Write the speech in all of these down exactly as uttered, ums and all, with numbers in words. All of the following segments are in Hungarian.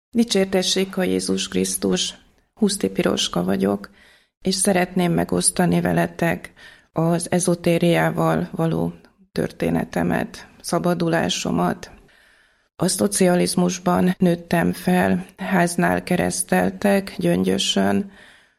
Dicsértessék a Jézus Krisztus, Huszti Piroska vagyok, és szeretném megosztani veletek az ezotériával való történetemet, szabadulásomat. A szocializmusban nőttem fel, háznál kereszteltek Gyöngyösön,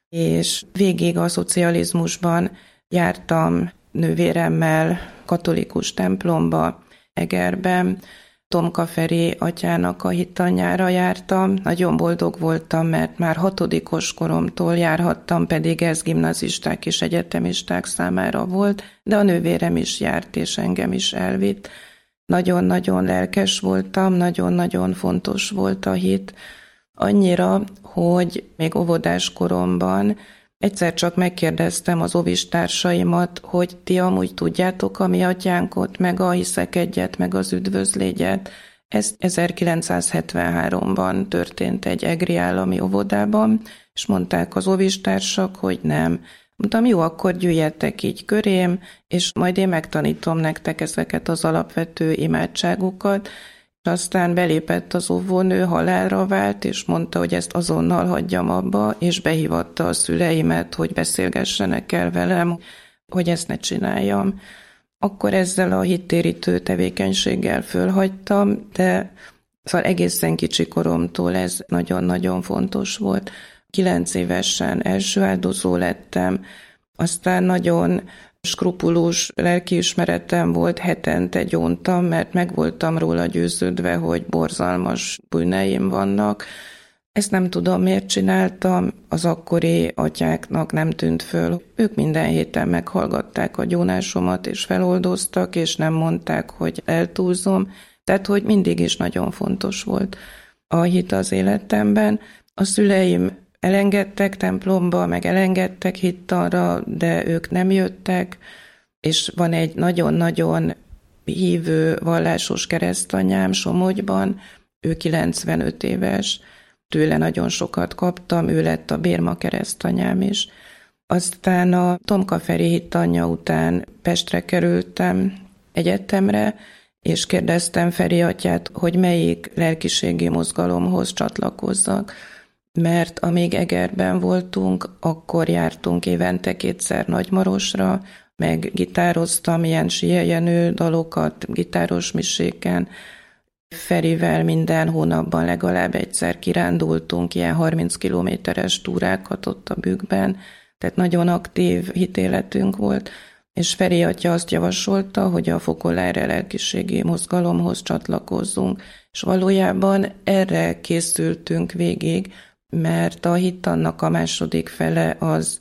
és végig a szocializmusban jártam nővéremmel katolikus templomba, Egerben. Tomka Feri atyának a hittanyára jártam, nagyon boldog voltam, mert már hatodikos koromtól járhattam, pedig ez gimnazisták és egyetemisták számára volt, de a nővérem is járt, és engem is elvitt. Nagyon-nagyon lelkes voltam, nagyon-nagyon fontos volt a hit, annyira, hogy még óvodás koromban egyszer csak megkérdeztem az óvistársaimat, hogy ti amúgy tudjátok a mi atyánkot, meg a hiszek egyet, meg az üdvözlégyet. Ez ezerkilencszázhetvenháromban történt egy egri állami óvodában, és mondták az óvistársak, hogy nem. Mondtam, jó, akkor gyűjjetek így körém, és majd én megtanítom nektek ezeket az alapvető imádságokat. Aztán belépett az óvónő, halálra vált, és mondta, hogy ezt azonnal hagyjam abba, és behívatta a szüleimet, hogy beszélgessenek el velem, hogy ezt ne csináljam. Akkor ezzel a hittérítő tevékenységgel fölhagytam, de szóval egészen kicsi koromtól ez nagyon-nagyon fontos volt. Kilenc évesen első áldozó lettem, aztán nagyon skrupulós lelkiismeretem volt, hetente gyóntam, mert meg voltam róla győződve, hogy borzalmas bűneim vannak. Ezt nem tudom, miért csináltam, az akkori atyáknak nem tűnt föl. Ők minden héten meghallgatták a gyónásomat, és feloldoztak, és nem mondták, hogy eltúlzom. Tehát, hogy mindig is nagyon fontos volt a hit az életemben. A szüleim elengedtek templomba, meg elengedtek hittanra, de ők nem jöttek, és van egy nagyon-nagyon hívő, vallásos keresztanyám Somogyban, ő kilencvenöt éves, tőle nagyon sokat kaptam, ő lett a bérma keresztanyám is. Aztán a Tomka Feri hittanyja után Pestre kerültem egyetemre, és kérdeztem Feri atyát, hogy melyik lelkiségi mozgalomhoz csatlakozzak, mert amíg Egerben voltunk, akkor jártunk évente kétszer Nagymarosra, meg gitároztam ilyen Sieje Jenő dalokat, gitáros miséken. Ferivel minden hónapban legalább egyszer kirándultunk, ilyen harminc kilométeres túrákat ott a Bükkben, tehát nagyon aktív hitéletünk volt, és Feri atya azt javasolta, hogy a Fokolári lelkiségi mozgalomhoz csatlakozzunk, és valójában erre készültünk végig, mert a hittannak a második fele az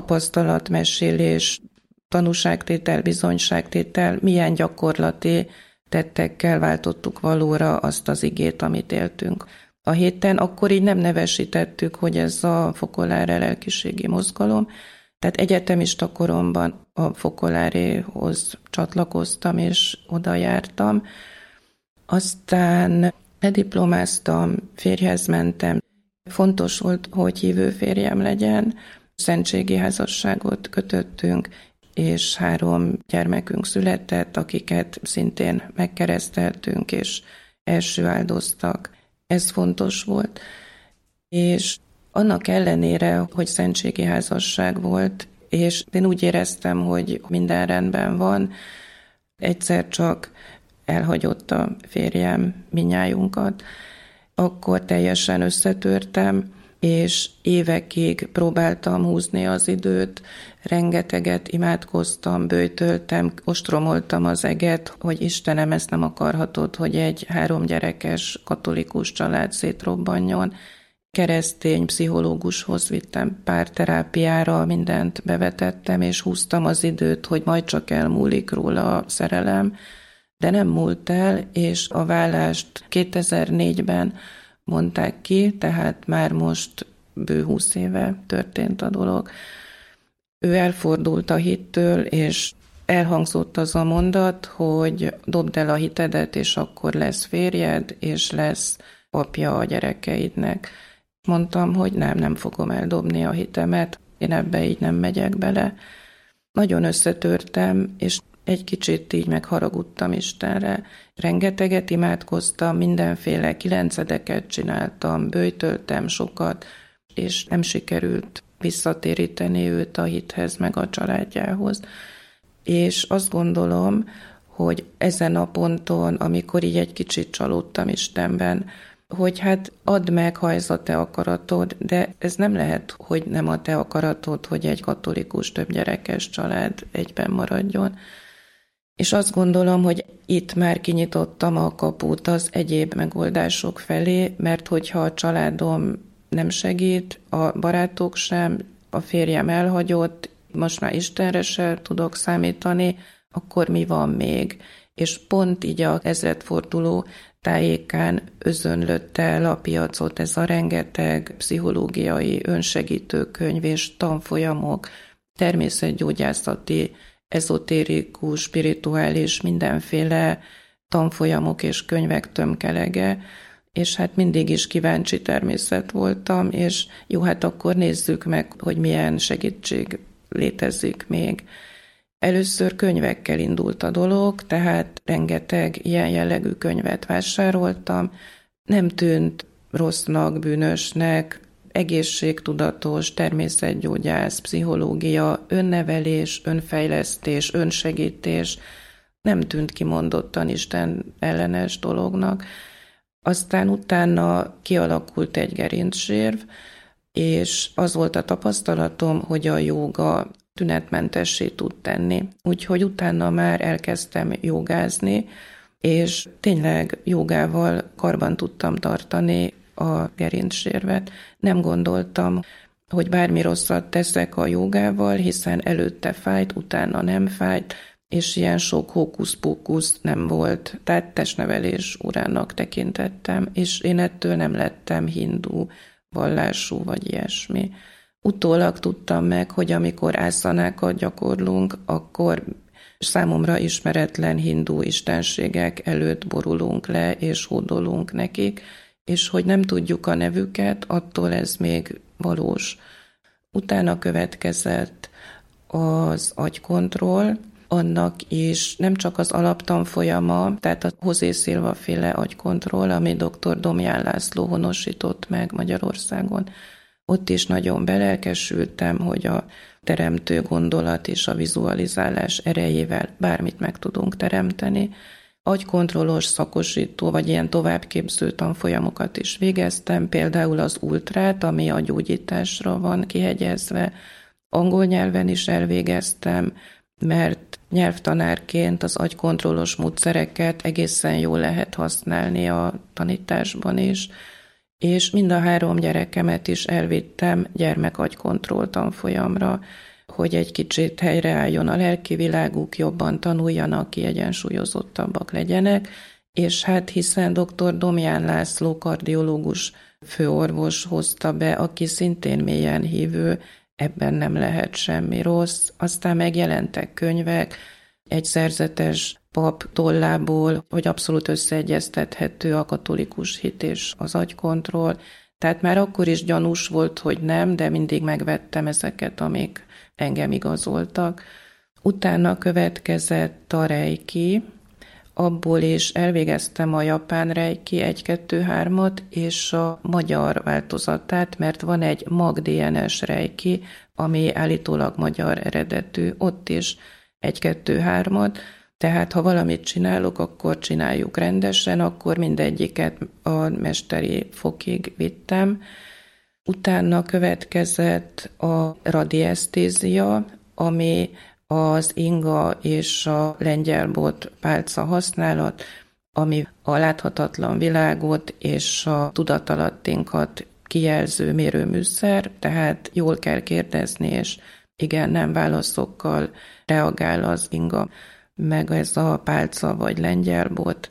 tapasztalatmesélés, tanúságtétel, bizonyságtétel, milyen gyakorlati tettekkel váltottuk valóra azt az igét, amit éltünk. A héten akkor így nem nevesítettük, hogy ez a Fokolári lelkiségi mozgalom, tehát egyetemista koromban a Fokolárihoz csatlakoztam, és oda jártam. Aztán lediplomáztam, férjhez mentem. Fontos volt, hogy hívő férjem legyen, szentségi házasságot kötöttünk, és három gyermekünk született, akiket szintén megkereszteltünk, és első áldoztak. Ez fontos volt. És annak ellenére, hogy szentségi házasság volt, és én úgy éreztem, hogy minden rendben van, egyszer csak elhagyott a férjem minnyájunkat, akkor teljesen összetörtem, és évekig próbáltam húzni az időt, rengeteget imádkoztam, böjtöltem, ostromoltam az eget, hogy Istenem, ezt nem akarhatod, hogy egy három gyerekes katolikus család szétrobbanjon. Keresztény pszichológushoz vittem, párterápiára mindent bevetettem, és húztam az időt, hogy majd csak elmúlik róla a szerelem, de nem múlt el, és a vállást kétezer-négyben mondták ki, tehát már most bő húsz éve történt a dolog. Ő elfordult a hittől, és elhangzott az a mondat, hogy dobd el a hitedet, és akkor lesz férjed, és lesz apja a gyerekeidnek. Mondtam, hogy nem, nem fogom eldobni a hitemet, én ebbe így nem megyek bele. Nagyon összetörtem, és egy kicsit így megharagudtam Istenre. Rengeteget imádkoztam, mindenféle kilencedeket csináltam, böjtöltem sokat, és nem sikerült visszatéríteni őt a hithez, meg a családjához. És azt gondolom, hogy ezen a ponton, amikor így egy kicsit csalódtam Istenben, hogy hát add meg, ha ez a te akaratod, de ez nem lehet, hogy nem a te akaratod, hogy egy katolikus, többgyerekes család egyben maradjon. És azt gondolom, hogy itt már kinyitottam a kaput az egyéb megoldások felé, mert hogyha a családom nem segít, a barátok sem, a férjem elhagyott, most már Istenre se tudok számítani, akkor mi van még? És pont így a ezredforduló tájékán özönlött el a piacot ez a rengeteg pszichológiai önsegítő könyv és tanfolyamok, természetgyógyászati, ezotérikus, spirituális, mindenféle tanfolyamok és könyvek tömkelege, és hát mindig is kíváncsi természet voltam, és jó, hát akkor nézzük meg, hogy milyen segítség létezik még. Először könyvekkel indult a dolog, tehát rengeteg ilyen jellegű könyvet vásároltam. Nem tűnt rossznak, bűnösnek, egészségtudatos, természetgyógyász, pszichológia, önnevelés, önfejlesztés, önsegítés, nem tűnt kimondottan Isten ellenes dolognak. Aztán utána kialakult egy gerincsérv, és az volt a tapasztalatom, hogy a jóga tünetmentessé tud tenni. Úgyhogy utána már elkezdtem jogázni, és tényleg jogával karban tudtam tartani a gerincsérvet. Nem gondoltam, hogy bármi rosszat teszek a jogával, hiszen előtte fájt, utána nem fájt, és ilyen sok hókusz-pókusz nem volt. Tehát testnevelés órának tekintettem, és én ettől nem lettem hindu vallású vagy ilyesmi. Utólag tudtam meg, hogy amikor ászanákat gyakorlunk, akkor számomra ismeretlen hindu istenségek előtt borulunk le, és hódolunk nekik, és hogy nem tudjuk a nevüket, attól ez még valós. Utána következett az agykontroll, annak is nem csak az alaptanfolyama, tehát a José Silva féle agykontroll, ami dr. Domján László honosított meg Magyarországon. Ott is nagyon belelkesültem, hogy a teremtő gondolat és a vizualizálás erejével bármit meg tudunk teremteni. Agykontrollos szakosító, vagy ilyen továbbképző tanfolyamokat is végeztem, például az ultrát, ami a gyógyításra van kihegyezve. Angol nyelven is elvégeztem, mert nyelvtanárként az agykontrollos módszereket egészen jól lehet használni a tanításban is, és mind a három gyerekemet is elvittem gyermekagykontroll tanfolyamra, hogy egy kicsit helyreálljon a lelki világuk, jobban tanuljanak, kiegyensúlyozottabbak legyenek, és hát hiszen dr. Domján László kardiológus főorvos hozta be, aki szintén mélyen hívő, ebben nem lehet semmi rossz. Aztán megjelentek könyvek, egy szerzetes pap tollából, hogy abszolút összeegyeztethető a katolikus hit és az agykontroll. Tehát már akkor is gyanús volt, hogy nem, de mindig megvettem ezeket, amik engem igazoltak. Utána következett a reiki, abból is elvégeztem a japán reiki egy-kettő-hármat, és a magyar változatát, mert van egy mag-dé en es reiki, ami állítólag magyar eredetű, ott is egy-kettő-hármat, tehát ha valamit csinálok, akkor csináljuk rendesen, akkor mindegyiket a mesteri fokig vittem. Utána következett a radiesztézia, ami az inga és a lengyelbot pálca használat, ami a láthatatlan világot és a tudatalattinkat kijelző mérőműszer, tehát jól kell kérdezni, és igen-nem válaszokkal reagál az inga, meg ez a pálca vagy lengyelbot.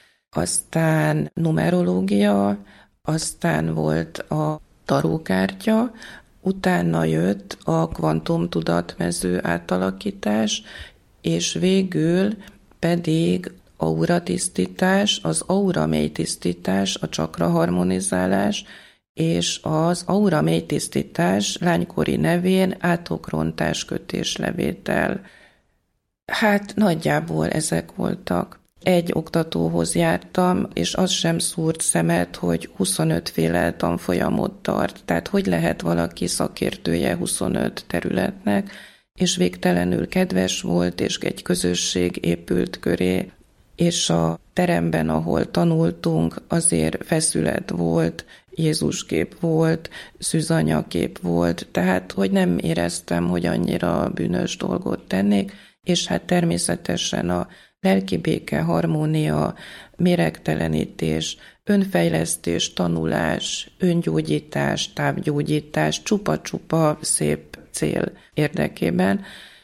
Aztán numerológia, aztán volt a tarókártya, utána jött a kvantumtudatmező átalakítás, és végül pedig auratisztítás, az aura mélytisztítás, a csakra harmonizálás, és az aura mélytisztítás lánykori nevén átokrontás kötéslevétel. Hát nagyjából ezek voltak. Egy oktatóhoz jártam, és az sem szúrt szemet, hogy huszonöt féle tanfolyamot tart. Tehát hogy lehet valaki szakértője huszonöt területnek, és végtelenül kedves volt, és egy közösség épült köré, és a teremben, ahol tanultunk, azért feszület volt, Jézuskép volt, szűzanyakép volt, tehát hogy nem éreztem, hogy annyira bűnös dolgot tennék, és hát természetesen a lelki béke, harmónia, méregtelenítés, önfejlesztés, tanulás, öngyógyítás, távgyógyítás, csupa-csupa szép cél érdekében,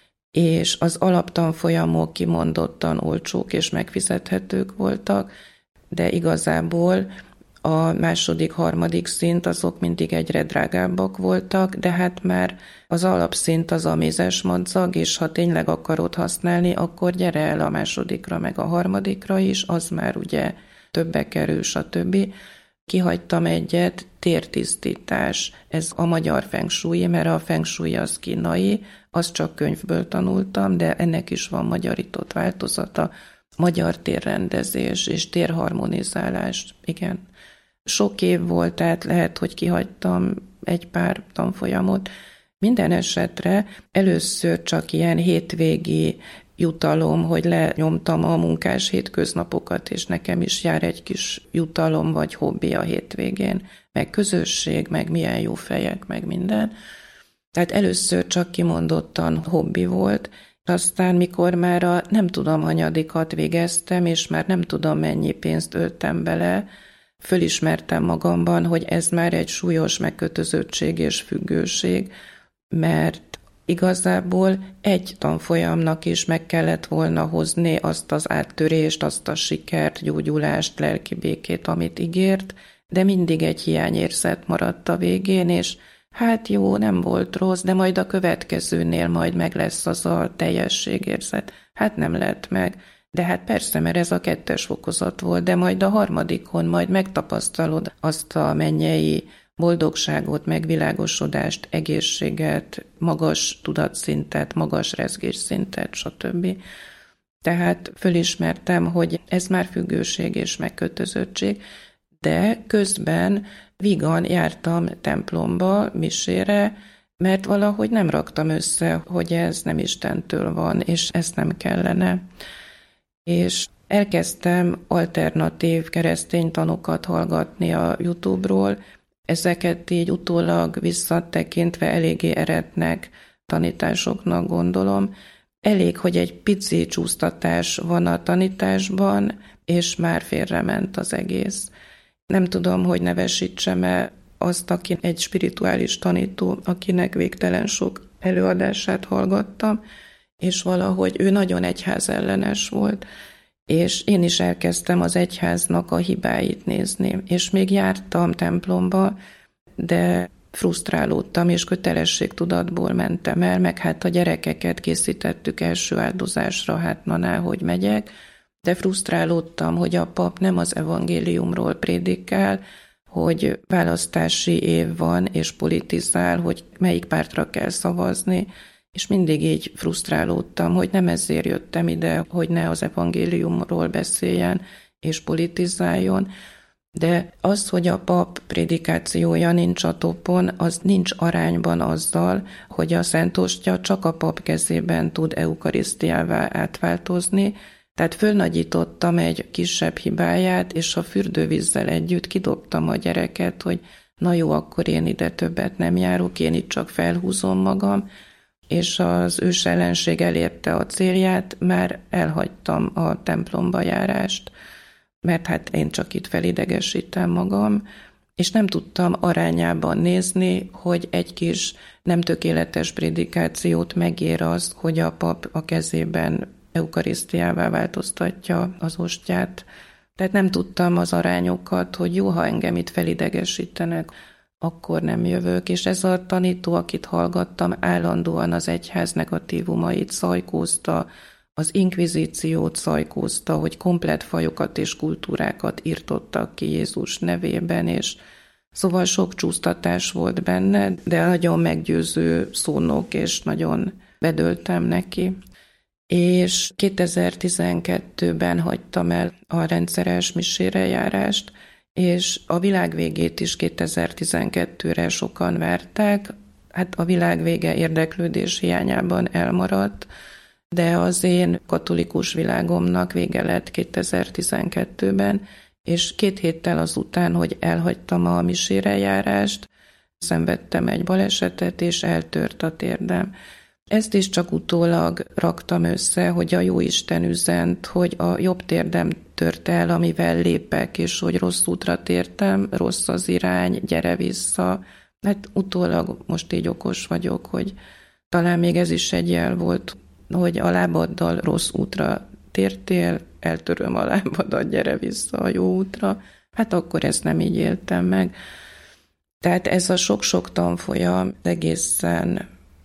és az alaptanfolyamok kimondottan olcsók és megfizethetők voltak, de igazából a második, harmadik szint azok mindig egyre drágábbak voltak, de hát már az alapszint az a mézes madzag, és ha tényleg akarod használni, akkor gyere el a másodikra, meg a harmadikra is, az már ugye többe kerül, stb. Kihagytam egyet, tértisztítás. Ez a magyar feng shui, mert a feng shui az kínai, azt csak könyvből tanultam, de ennek is van magyarított változata. Magyar térrendezés és térharmonizálás, igen. Sok év volt, tehát lehet, hogy kihagytam egy pár tanfolyamot. Minden esetre először csak ilyen hétvégi jutalom, hogy lenyomtam a munkás hétköznapokat, és nekem is jár egy kis jutalom vagy hobbi a hétvégén, meg közösség, meg milyen jó fejek, meg minden. Tehát először csak kimondottan hobbi volt, aztán mikor már a nem tudom hanyadikat végeztem, és már nem tudom mennyi pénzt öltem bele, fölismertem magamban, hogy ez már egy súlyos megkötözöttség és függőség, mert igazából egy tanfolyamnak is meg kellett volna hozni azt az áttörést, azt a sikert, gyógyulást, lelki békét, amit ígért, de mindig egy hiányérzet maradt a végén, és hát jó, nem volt rossz, de majd a következőnél majd meg lesz az a teljességérzet. Hát nem lett meg. De hát persze, mert ez a kettes fokozat volt, de majd a harmadikon majd megtapasztalod azt a mennyei boldogságot, megvilágosodást, egészséget, magas tudatszintet, magas rezgésszintet, stb. Tehát fölismertem, hogy ez már függőség és megkötözöttség, de közben vígan jártam templomba, misére, mert valahogy nem raktam össze, hogy ez nem Istentől van, és ezt nem kellene. És elkezdtem alternatív keresztény tanokat hallgatni a YouTube-ról, ezeket így utólag visszatekintve eléggé eretnek tanításoknak gondolom. Elég, hogy egy pici csúsztatás van a tanításban, és már félrement az egész. Nem tudom, hogy nevesítsem-e azt, aki egy spirituális tanító, akinek végtelen sok előadását hallgattam, és valahogy ő nagyon egyházellenes volt, és én is elkezdtem az egyháznak a hibáit nézni, és még jártam templomba, de frusztrálódtam, és kötelességtudatból mentem el, meg hát a gyerekeket készítettük első áldozásra, hát na, hogy megyek, de frusztrálódtam, hogy a pap nem az evangéliumról prédikál, hogy választási év van, és politizál, hogy melyik pártra kell szavazni, és mindig így frusztrálódtam, hogy nem ezért jöttem ide, hogy ne az evangéliumról beszéljen és politizáljon, de az, hogy a pap prédikációja nincs a topon, az nincs arányban azzal, hogy a Szent Ostya csak a pap kezében tud eukarisztiává átváltozni, tehát fölnagyítottam egy kisebb hibáját, és a fürdővízzel együtt kidobtam a gyereket, hogy na jó, akkor én ide többet nem járok, én itt csak felhúzom magam, és az ős ellenség elérte a célját, már elhagytam a templomba járást, mert hát én csak itt felidegesítem magam, és nem tudtam arányában nézni, hogy egy kis nem tökéletes prédikációt megér az, hogy a pap a kezében eukarisztiává változtatja az ostját. Tehát nem tudtam az arányokat, hogy jó, ha engem itt felidegesítenek, akkor nem jövök, és ez a tanító, akit hallgattam, állandóan az egyház negatívumait szajkózta, az inkvizíciót szajkózta, hogy komplett fajokat és kultúrákat írtottak ki Jézus nevében, és szóval sok csúsztatás volt benne, de nagyon meggyőző szónok, és nagyon bedöltem neki. és kétezer-tizenkettőben hagytam el a rendszeres misére járást, és a világ végét is kétezer-tizenkettőre sokan várták, hát a világ vége érdeklődés hiányában elmaradt, de az én katolikus világomnak vége lett kétezer-tizenkettőben, és két héttel azután, hogy elhagytam a misére járást, szenvedtem egy balesetet, és eltört a térdem. Ezt is csak utólag raktam össze, hogy a Jóisten üzent, hogy a jobb térdem tört el, amivel lépek, és hogy rossz útra tértem, rossz az irány, gyere vissza. Hát utólag most így okos vagyok, hogy talán még ez is egy jel volt, hogy a lábaddal rossz útra tértél, eltöröm a lábadat, gyere vissza a jó útra. Hát akkor ezt nem így éltem meg. Tehát ez a sok-sok tanfolyam egészen,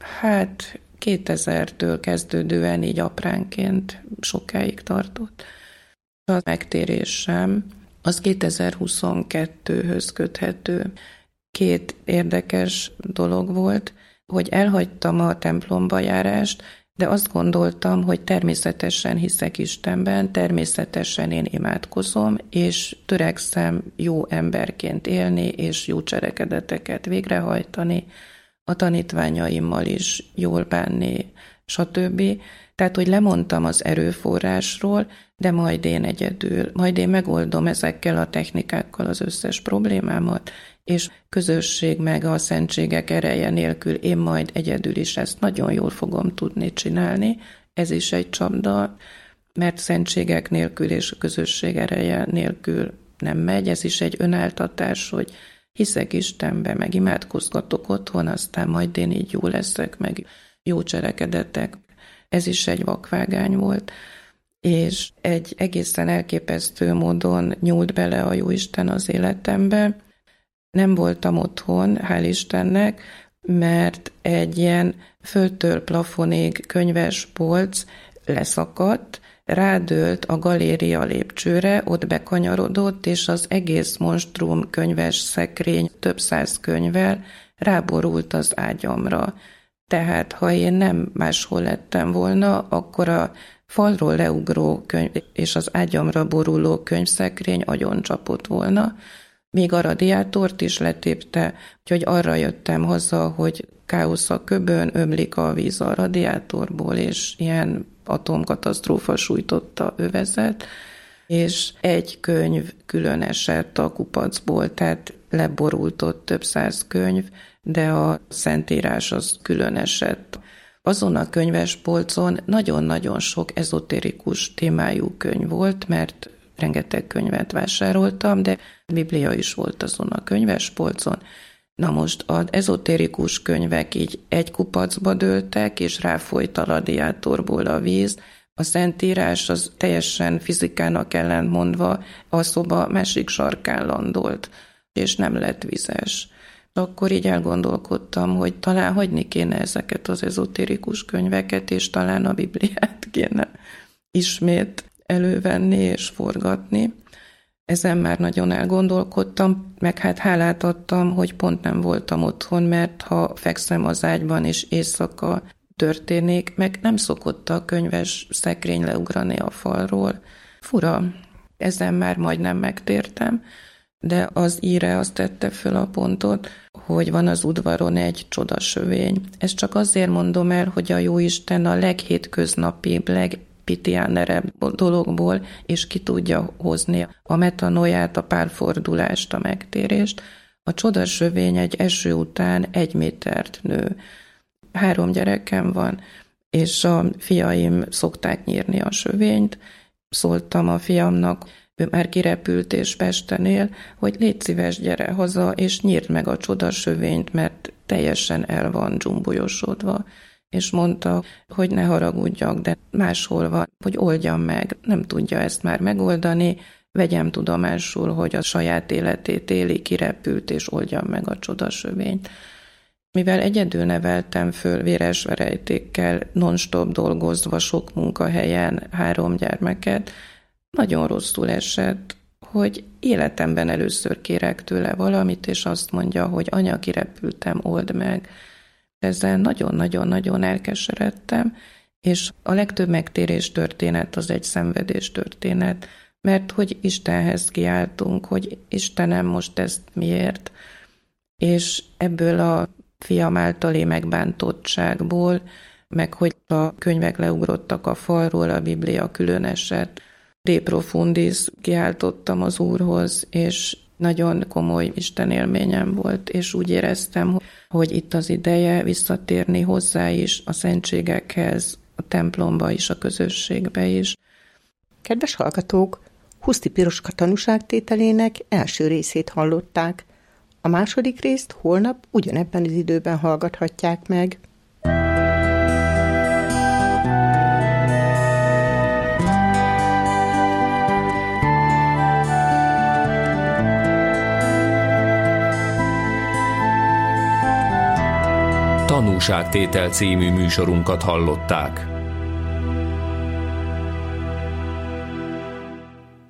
hát kétezertől kezdődően így apránként sokáig tartott. A megtérésem az kétezer-huszonkettőhöz köthető. Két érdekes dolog volt, hogy elhagytam a templomba járást, de azt gondoltam, hogy természetesen hiszek Istenben, természetesen én imádkozom, és törekszem jó emberként élni, és jó cselekedeteket végrehajtani, a tanítványaimmal is jól bánni, stb. Tehát, hogy lemondtam az erőforrásról, de majd én egyedül, majd én megoldom ezekkel a technikákkal az összes problémámat, és közösség meg a szentségek ereje nélkül én majd egyedül is ezt nagyon jól fogom tudni csinálni. Ez is egy csapda, mert szentségek nélkül és a közösség ereje nélkül nem megy. Ez is egy önáltatás, hogy hiszek Istenbe, meg imádkozgatok otthon, aztán majd én így jó leszek, meg jó cselekedetek. Ez is egy vakvágány volt, és egy egészen elképesztő módon nyúlt bele a Jóisten az életembe. Nem voltam otthon, hál' Istennek, mert egy ilyen földtől plafonig könyves polc leszakadt, rádőlt a galéria lépcsőre, ott bekanyarodott, és az egész monstrum könyves szekrény több száz könyvvel ráborult az ágyamra. Tehát, ha én nem máshol lettem volna, akkor a falról leugró könyv és az ágyamra boruló könyvszekrény agyon csapott volna, még a radiátort is letépte, úgyhogy arra jöttem haza, hogy káosz a köbön, ömlik a víz a radiátorból, és ilyen atomkatasztrófa sújtotta övezet, és egy könyv külön esett a kupacból, tehát leborult ott több száz könyv, de a Szentírás az külön esett. Azon a könyvespolcon nagyon-nagyon sok ezotérikus témájú könyv volt, mert rengeteg könyvet vásároltam, de Biblia is volt azon a könyvespolcon. Na most az ezotérikus könyvek így egy kupacba dőltek, és ráfolyt a radiátorból a víz. A Szentírás az teljesen fizikának ellentmondva a szoba másik sarkán landolt, és nem lett vizes. Akkor így elgondolkodtam, hogy talán hagyni kéne ezeket az ezotérikus könyveket, és talán a Bibliát kéne ismét elővenni és forgatni. Ezen már nagyon elgondolkodtam, meg hát hálát adtam, hogy pont nem voltam otthon, mert ha fekszem az ágyban és éjszaka történik, meg nem szokott a könyves szekrény leugrani a falról. Fura, ezen már majdnem megtértem, de az íre azt tette föl a pontot, hogy van az udvaron egy csodasövény. Ezt csak azért mondom el, hogy a Jóisten a leghétköznapibb, legpitiánerebb dologból, és ki tudja hozni a metanóját, a párfordulást, a megtérést. A csodasövény egy eső után egy métert nő. Három gyerekem van, és a fiaim szokták nyírni a sövényt. Szóltam a fiamnak, ő már kirepült és Pesten él, hogy légy szíves, gyere haza, és nyírd meg a csodasövényt, mert teljesen el van dzsumbulyosodva. És mondta, hogy ne haragudjak, de máshol van, hogy oldjam meg. Nem tudja ezt már megoldani, vegyem tudomásul, hogy a saját életét éli, kirepült, és oldjam meg a csodasövényt. Mivel egyedül neveltem föl véres verejtékkel, non-stop dolgozva sok munkahelyen három gyermeket, nagyon rosszul esett, hogy életemben először kérek tőle valamit, és azt mondja, hogy anya, kirepültem, old meg. Ezzel nagyon-nagyon-nagyon elkeseredtem, És a legtöbb megtérés történet az egy szenvedés történet, mert hogy Istenhez kiáltunk, hogy Istenem, most ezt miért? És ebből a fiam általi megbántottságból, meg hogy a könyvek leugrottak a falról, a Biblia külön esett, de profundis kiáltottam az Úrhoz, és nagyon komoly Isten élményem volt, és úgy éreztem, hogy itt az ideje visszatérni hozzá is, a szentségekhez, a templomba is, a közösségbe is. Kedves hallgatók, Huszti Piroska tanúságtételének első részét hallották. A második részt holnap ugyanebben az időben hallgathatják meg. Tanúságtétel című műsorunkat hallották.